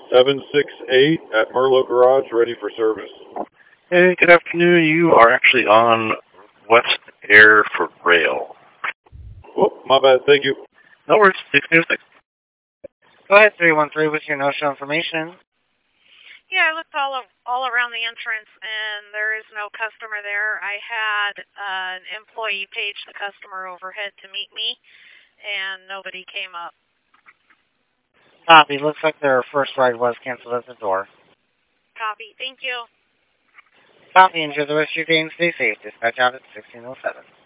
768 at Merlot Garage, ready for service. Hey, good afternoon. You are actually on West Air for Rail. Oh, my bad. Thank you. No worries. 606. Go ahead, 313 with your no-show information. Yeah, I looked all around the entrance, and there is no customer there. I had an employee page the customer overhead to meet me, and nobody came up. Copy. Looks like their first ride was canceled at the door. Copy. Thank you. Copy. Enjoy the rest of your day and stay safe. Dispatch out at 1607.